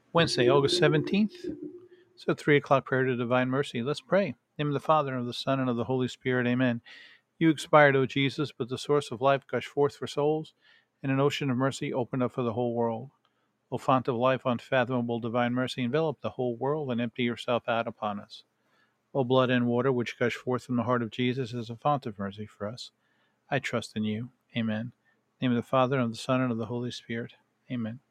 Wednesday, August 17th. So 3 o'clock prayer to divine mercy. Let's pray. In the name of the Father, and of the Son, and of the Holy Spirit. Amen. You expired, O Jesus, but the source of life gushed forth for souls, and an ocean of mercy opened up for the whole world. O fount of life, unfathomable divine mercy, envelop the whole world and empty yourself out upon us. O blood and water which gush forth from the heart of Jesus as a fount of mercy for us, I trust in you. Amen. In the name of the Father, and of the Son, and of the Holy Spirit. Amen.